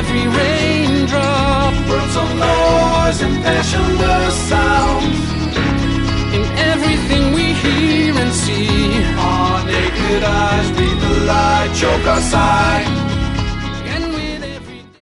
every raindrop. Worlds of noise and passionless sounds. In everything we hear and see. Our naked eyes read the light, choke us out.